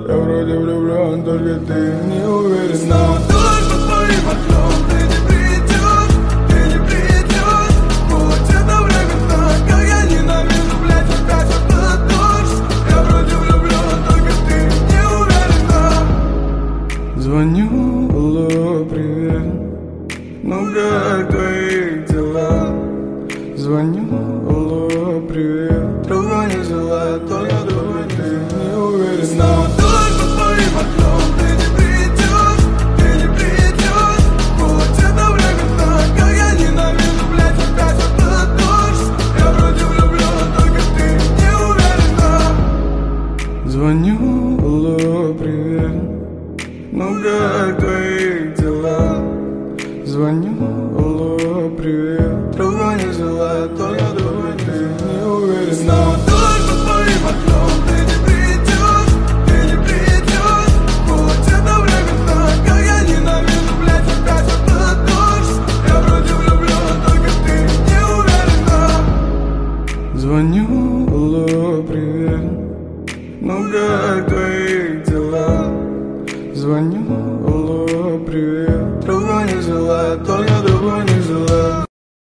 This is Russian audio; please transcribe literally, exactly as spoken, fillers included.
Я вроде влюблен, только ты не уверен. Снова дождь под твоим окном. Ты не придешь, ты не придешь. Путь это время так, как я ненавижу, блядь, опять этот дождь. Я вроде влюблен, только ты не уверена. Звоню, алло, привет. Ну как твои дела? Звоню, алло, привет. Трубу не взяла, только думаю, ты не уверен. Снова дождь под твоим окном. Ты не придешь, ты не придешь. Путь это время так, как я ненавижу, блядь, опять этот дождь. Я вроде влюблен, только ты не уверена. Звоню, алло, привет. Ну как твои дела? Звоню, алло, привет. Трубу не взяла, только думаю, ты не уверен. Снова дождь под твоим окном. Ты не придешь, ты не придешь. Путь это время так, как я ненавижу, блядь, опять этот дождь. Я вроде влюблен, только ты не уверена. Звоню, алло, привет. Ну как твои дела? Звоню, алло, привет. Трубу не взяла, только